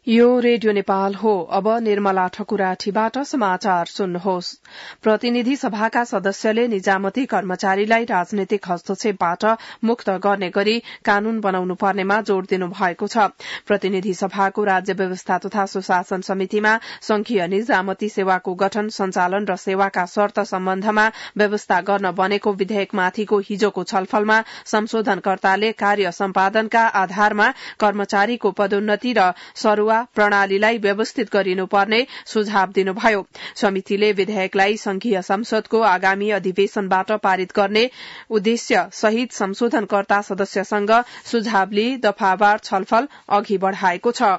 यो रेडियो नेपाल हो। अब निर्मला ठकुराठीबाट समाचार सुन्नुहोस्। प्रतिनिधि सभाका सदस्यले निजामती कर्मचारीलाई राजनीतिक हस्तक्षेपबाट मुक्त गर्ने गरी कानून बनाउनु पर्नेमा जोड़ दिनु भएको छ। प्रतिनिधि सभाको राज्य व्यवस्था तथा सुशासन समितिमा संघीय निजामती सेवाको गठन, सञ्चालन र सेवाका शर्त सम्बन्धमा व्यवस्था गर्न बनेको विधेयकमाथिको हिजोको छलफलमा संशोधनकर्ताले कार्य सम्पादनका आधारमा कर्मचारीको पदोन्नति र सरुवा प्रणालीलाई व्यवस्थित गरिनुपर्ने सुझाव दिनुभयो। समितिले विधेयकलाई संघीय संसदको आगामी अधिवेशनबाट पारित गर्ने उद्देश्य सहित संशोधनकर्ता सदस्यसँग सुझाव लिई दफावार छलफल अघि बढ़ाएको छ।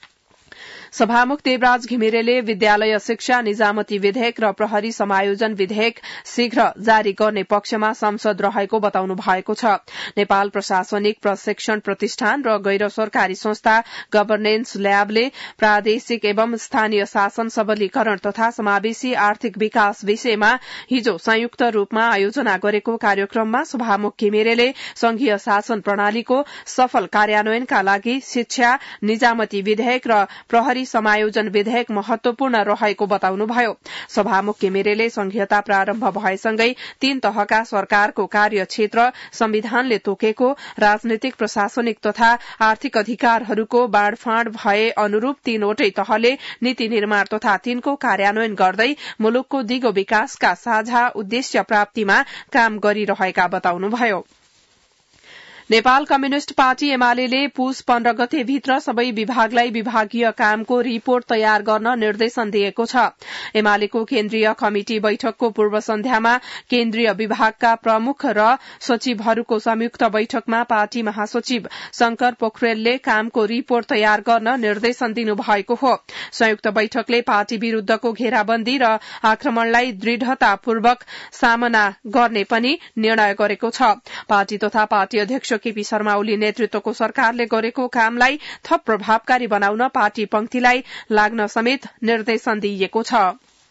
सभामुख देवराज घिमिरेले विद्यालय शिक्षा निजामती विधेयक र प्रहरी समायोजन विधेयक शीघ्र जारी गर्ने पक्षमा संसद रहेको बताउनु भएको छ। नेपाल प्रशासनिक प्रशिक्षण प्रतिष्ठान र गैर सरकारी संस्था गभर्नेन्स ल्याबले प्रादेशिक एवं स्थानीय शासन सबलीकरण तथा समावेशी आर्थिक विकास विषयमा हिजो संयुक्त रूपमा आयोजना गरेको कार्यक्रममा सभामुख घिमिरेले संघीय शासन प्रणालीको सफल कार्यान्वयनका लागि शिक्षा निजामती विधेयक र प्रहरी समायोजन विधेयक महत्वपूर्ण रहेको बताउनुभयो। सभामुख घिमिरेले संघीयता प्रारम्भ भएसँगै 3 तहका सरकारको कार्यक्षेत्र संविधानले तोकेको राजनीतिक प्रशासनिक तथा आर्थिक अधिकारहरूको बाँडफाँड भए अनुरूप 3वटै तहले नीति निर्माण तथा तिनको कार्यान्वयन गर्दै मुलुकको दिगो विकासका साझा उद्देश्य प्राप्तिमा काम गरिरहेका बताउनुभयो। नेपाल कम्युनिष्ट पार्टी एमाले पुस 15 गते भित्र सबै विभागलाई विभागीय कामको रिपोर्ट तयार गर्न निर्देशन दिएको छ। एमालेको केन्द्रीय कमिटी बैठकको पूर्व सन्ध्यामा केन्द्रीय विभागका प्रमुख र सचिवहरूको संयुक्त बैठकमा पार्टी महासचिव शंकर पोखरेलले कामको रिपोर्ट तयार गर्न निर्देशन दिनुभएको हो। संयुक्त बैठकले पार्टी विरूद्धको घेराबन्दी र आक्रमणलाई दृढ़तापूर्वक सामना गर्ने पनि निर्णय गरेको छ। पार्टी तथा पार्टी अध्यक्ष केपी शर्मा ओली नेतृत्वको सरकारले गरेको कामलाई थप प्रभावकारी बनाउन पार्टी पंक्तिलाई लाग्न समेत निर्देशन दिइएको छ।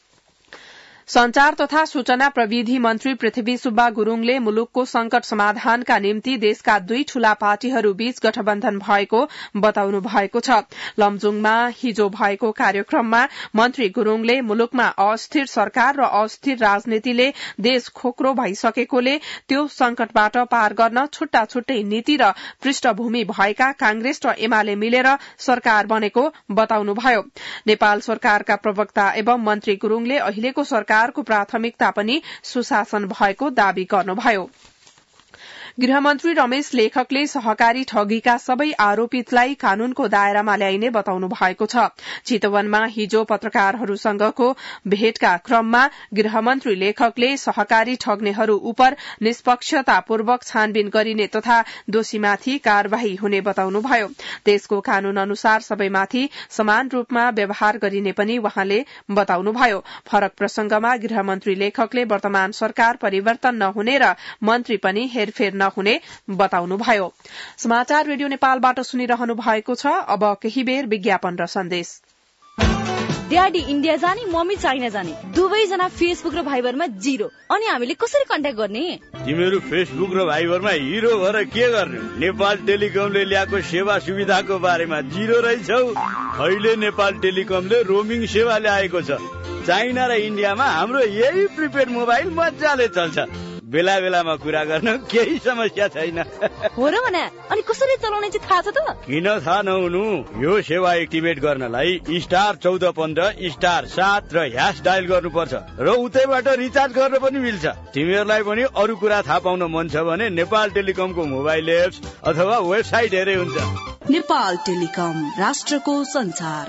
संचार तथा सूचना प्रविधि मन्त्री पृथ्वी सुब्बा गुरूङले मुलुकको संकट समाधानका निम्ति देशका 2 ठूला पार्टीहरूबीच गठबन्धन भएको बताउनु भएको छ। लमजुङमा हिजो भएको कार्यक्रममा मन्त्री गुरूङले मुलुकमा अस्थिर सरकार र अस्थिर राजनीतिले देश खोक्रो भइसकेकोले त्यो संकटबाट पार गर्न छुट्टा छुट्टै नीति र पृष्ठभूमि भएका कांग्रेस र एमाले मिलेर सरकार बनेको बताउनुभयो। नेपाल सरकारका प्रवक्ता एवं मन्त्री गुरूङले अहिलेको सरकारको प्राथमिकता पनि सुशासन भएको दावी गर्नुभयो। गृहमन्त्री रमेश लेखकले सहकारी ठगीका सबै आरोपितलाई कानूनको दायरामा ल्याइने बताउनु भएको छ। चितवनमा हिजो पत्रकारहरूसँगको भेटका क्रममा गृहमन्त्री लेखकले सहकारी ठग्नेहरू उप निष्पक्षतापूर्वक छानबिन गरिने तथा दोषीमाथि कार्यवाही हुने बताउनुभयो। देशको कानून अनुसार सबैमाथि समान रूपमा व्यवहार गरिने पनि वहाँले बताउनुभयो। फरक प्रसंगमा गृहमन्त्री लेखकले वर्तमान सरकार परिवर्तन नहुने र मन्त्री पनि हेरफेर नहुने बताउनुभयो। समाचार रेडियो नेपालबाट सुनिरहनु भएको छ। अब केही बेर विज्ञापन र सन्देश। ड्याडी इन्डिया जाने, मम्मी चाइना जाने, दुवैजना फेसबुक र भाइबरमा 0। अनि हामीले कसरी कन्ट्याक्ट गर्ने? तिमीहरू फेसबुक र भाइबरमा हिरो भएर के गर्ने? नेपाल टेलिकमले ल्याएको सेवा सुविधाको बारेमा 0 रहेछौ। अहिले नेपाल टेलिकमले रोमिङ सेवा ल्याएको छ। चाइना र इन्डियामा हाम्रो यही प्रिपेड मोबाइल मजाले चल्छ। बेला बेलामा कुरा गर्न केही समस्या छैन। हो र भने अनि कसरी चलाउने चाहिँ थाहा छ त? किन थाहा नहुनु? यो सेवा एक्टिभेट गर्नलाई *1414*7 र # डायल गर्नुपर्छ र उतैबाट रिचार्ज गर्न पनि मिल्छ। तिमीहरूलाई पनि अरू कुरा थाहा पाउन मन छ भने नेपाल टेलिकमको मोबाइल एप्स अथवा वेबसाइट हेरे हुन्छ। नेपाल टेलिकम, राष्ट्रको संचार।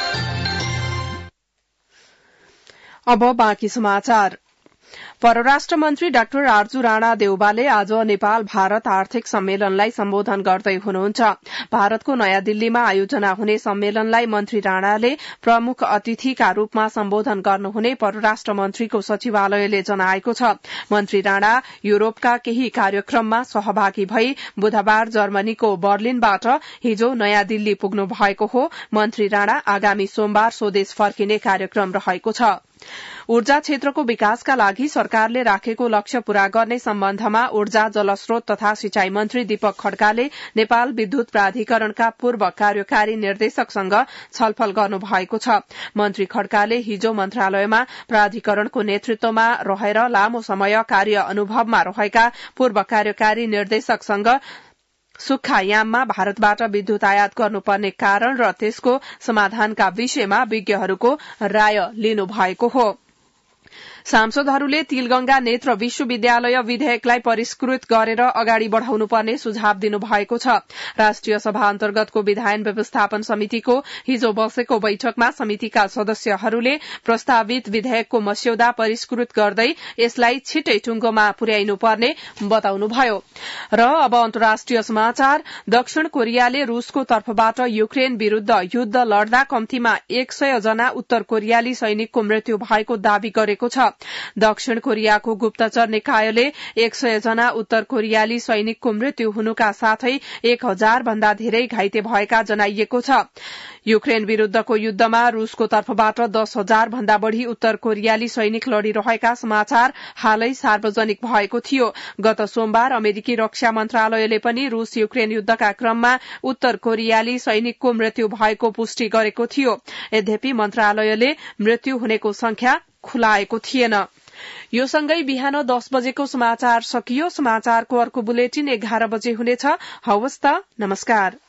अब बाँकी समाचार। परराष्ट्र मन्त्री डाक्टर आर्जु राणा देउवाले आज नेपाल भारत आर्थिक सम्मेलनलाई सम्बोधन गर्दै हुनुहुन्छ। भारतको नयाँ दिल्लीमा आयोजना हुने सम्मेलनलाई मन्त्री राणाले प्रमुख अतिथिका रूपमा सम्बोधन गर्नुहुने परराष्ट्र मन्त्रीको सचिवालयले जनाएको छ। मन्त्री राणा युरोपका केही कार्यक्रममा सहभागी भई बुधबार जर्मनीको बर्लिनबाट हिजो नयाँ दिल्ली पुग्नु भएको हो। मन्त्री राणा आगामी सोमबार स्वदेश फर्किने कार्यक्रम रहेको छ। ऊर्जा क्षेत्रको विकासका लागि सरकारले राखेको लक्ष्य पूरा गर्ने सम्बन्धमा ऊर्जा जलस्रोत तथा सिंचाई मन्त्री दीपक खड्काले नेपाल विद्युत प्राधिकरणका पूर्व कार्यकारी निर्देशकसँग छलफल गर्नु भएको छ। मन्त्री खड्काले हिजो मन्त्रालयमा प्राधिकरणको नेतृत्वमा रहेर लामो समय कार्य अनुभवमा रहेका पूर्व कार्यकारी निर्देशकसँग सुक्खायाममा भारतबाट विद्युत आयात गर्नुपर्ने कारण र त्यसको समाधानका विषयमा विज्ञहरूको राय लिनु भएको हो। सांसदहरूले तिलगंगा नेत्र विश्वविद्यालय विधेयकलाई परिष्कृत गरेर अगाडि बढ़ाउनुपर्ने सुझाव दिनुभएको छ। राष्ट्रिय सभा अन्तर्गतको विधायन व्यवस्थापन समितिको हिजो बसेको बैठकमा समितिका सदस्यहरूले प्रस्तावित विधेयकको मस्यौदा परिष्कृत गर्दै यसलाई छिटै टुंगोमा पुर्याइनुपर्ने बताउनुभयो। र अब अन्तर्राष्ट्रिय समाचार। दक्षिण कोरियाले रूसको तर्फबाट युक्रेन विरूद्ध युद्ध लड्दा कम्तीमा 100 जना उत्तर कोरियाली सैनिकको मृत्यु भएको दावी गरेको छ। दक्षिण कोरियाको गुप्तचर निकायले 100 जना उत्तर कोरियाली सैनिकको मृत्यु हुनुका साथै 1000 भन्दा धेरै घाइते भएका जनाइएको छ। युक्रेन विरूद्धको युद्धमा रूसको तर्फबाट 10,000 भन्दा बढ़ी उत्तर कोरियाली सैनिक लड़िरहेका समाचार हालै सार्वजनिक भएको थियो। गत सोमबार अमेरिकी रक्षा मन्त्रालयले पनि रूस युक्रेन युद्धका क्रममा उत्तर कोरियाली सैनिकको मृत्यु भएको पुष्टि गरेको थियो। यद्यपि मन्त्रालयले मृत्यु हुनेको संख्या खुलाएको थिएन। यो सँगै बिहान 10 बजेको समाचार सकियो। समाचारको अर्को बुलेटिन 11 बजे हुनेछ। हवस् त, नमस्कार।